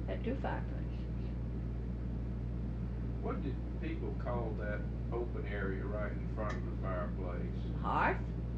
Had two fireplaces. What did people call that open area right in front of the fireplace? Hearth.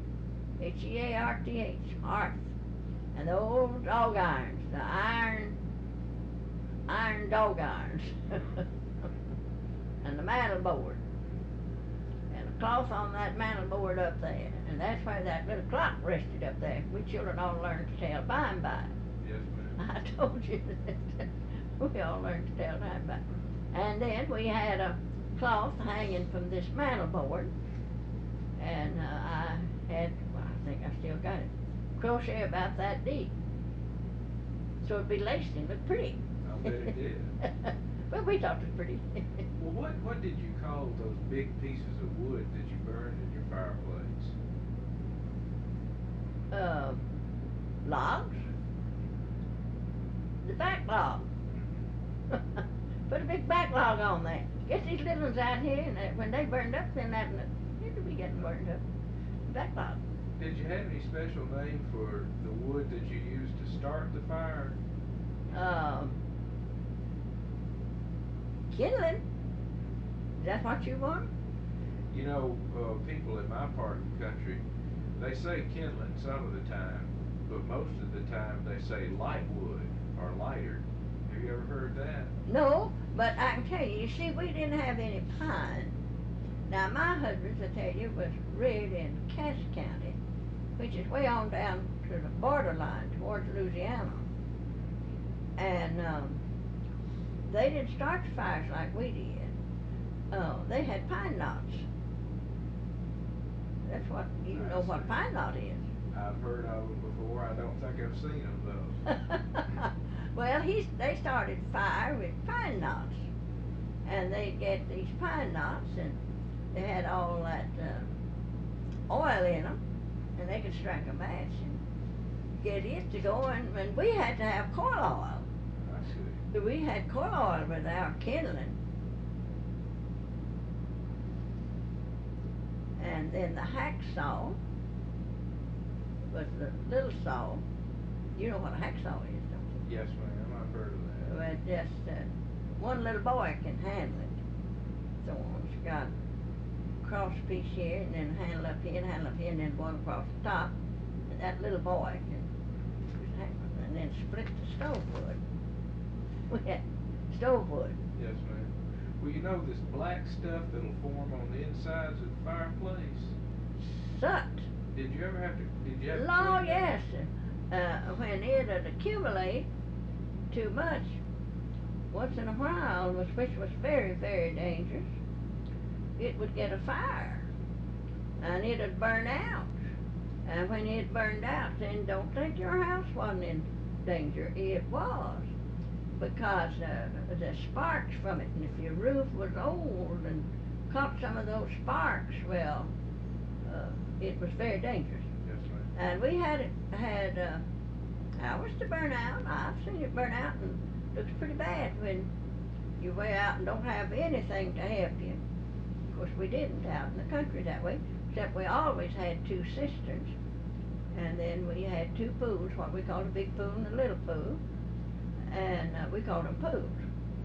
Hearth. Hearth. And the old dog irons, the iron dog irons. And the mantel board. And a cloth on that mantel board up there. And that's why that little clock rested up there. We children all learned to tell by and by. Yes, ma'am. I told you that we all learned to tell time by. And then we had a cloth hanging from this mantel board. And I had, well, I think I still got it, crochet about that deep. So it'd be laced and look pretty. I bet it did. Well, we thought it was pretty. Well, what did you call those big pieces of wood that you burned in your fireplace? Logs. The back log. Put a big back log on there. Get these little ones out here, and when they burned up, then it'll be getting burned up. Back log. Did you have any special name for the wood that you used to start the fire? Kindling. Is that what you want? You know, people in my part of the country, they say kindling some of the time, but most of the time they say light wood or lighter. Have you ever heard that? No, but I can tell you, you see, we didn't have any pine. Now, my husband's, I tell you, was reared in Cass County, which is way on down to the borderline towards Louisiana. And they didn't start fires like we did. They had pine knots. That's what, you know what pine knot is. I've heard of them before. I don't think I've seen them though. Well, they started fire with pine knots. And they'd get these pine knots, and they had all that oil in them, and they could strike a match and get it to go, and we had to have coal oil. I see. We had coal oil with our kindling. And then the hacksaw was the little saw. You know what a hacksaw is, don't you? Yes, ma'am. I've heard of that. Well, just one little boy can handle it. So it's got a cross piece here, and then a handle up here, and then one across the top. And that little boy can handle it, and then split the stove wood. We had stove wood. Yes, ma'am. Well, you know this black stuff that'll form on the insides of the fireplace? Soot. Did you ever have to Oh, clean yes. When it would accumulate too much, once in a while, which was very, very dangerous, it would get a fire, and it would burn out. And when it burned out, then don't think your house wasn't in danger. It was, because the sparks from it, and if your roof was old and caught some of those sparks, well, it was very dangerous. Yes, ma'am. And we had ours to burn out. I've seen it burn out, and it looks pretty bad when you're way out and don't have anything to help you. Of course, we didn't out in the country that way, except we always had two cisterns. And then we had two pools, what we called a big pool and a little pool. And we called them pools.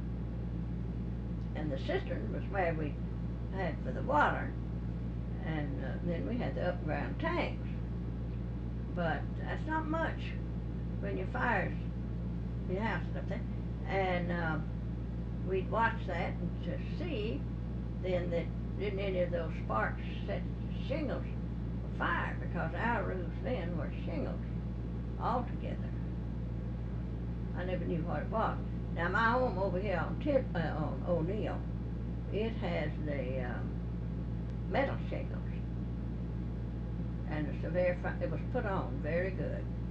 And the cistern was where we had for the water. And then we had the up-ground tanks. But that's not much when your fire's your house is up there. And we'd watch that and to see then that didn't any of those sparks set shingles afire, because our roofs then were shingles altogether. I never knew what it was. Now my home over here on O'Neill, it has the metal shingles, and it's it was put on very good.